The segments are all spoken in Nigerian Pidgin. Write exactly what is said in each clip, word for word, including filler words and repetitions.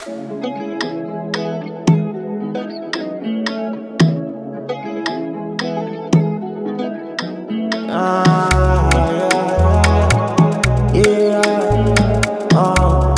Ah, yeah, yeah, uh.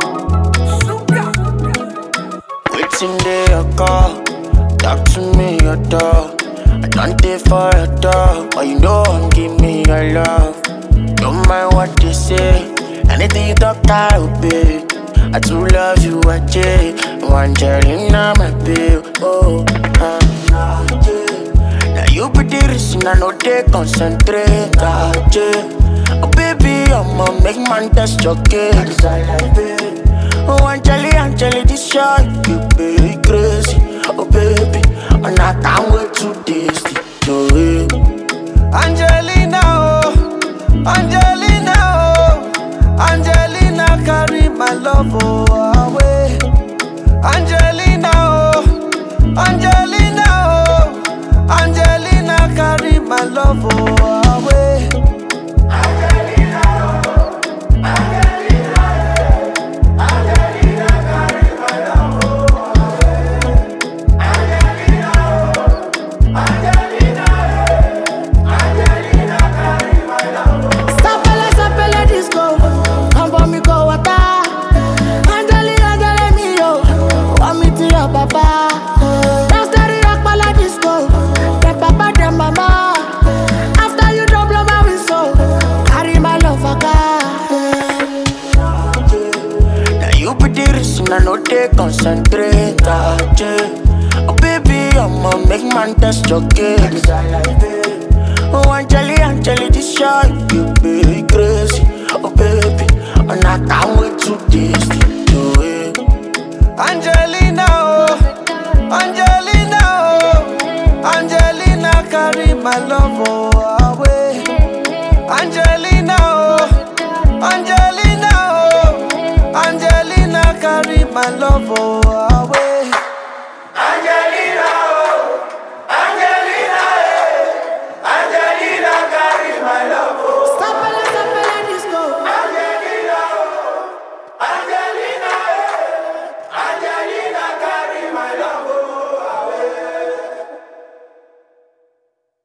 Waiting there, your call. Talk to me, your dog. I don't take for your dog, but you know I'm give me your love. Don't mind what they say. Anything you talk, I obey. I do love you, I J. Angelina, my babe. Oh, uh, nah, yeah. Now you be the reason I know they concentrate. Ah, yeah. Oh, baby, I'ma make man test your case. I like it. Oh, Angeli, Angeli, this shot, you be crazy. Oh, baby, and I can't wait to taste it. No way. Angelina, oh, Angelina, oh, Angelina, carry my love oh, away. Angelina, oh, Angelina, oh, Angelina, carry my love oh, away. Angelina, oh, Angelina, eh, Angelina, carry my love oh, away. Angelina, oh, Angelina, eh, Angelina, carry my love oh. Sapele, sapele disco, come for me go water. Angeli, Angeli me yo, want me to your papa. Dance the rock pala disco, them papa, them mama. After you drop blow my whistle, carry my love for car. Now you be the reason I know they concentrate. Ah, yeah. Oh, baby, I'ma make man test your case. I like it. Oh, Angeli, Angeli, this shot, you be crazy. Oh, baby, and I can't wait to taste it. No way. Angelina, oh, Angelina, oh, Angelina, carry my love oh,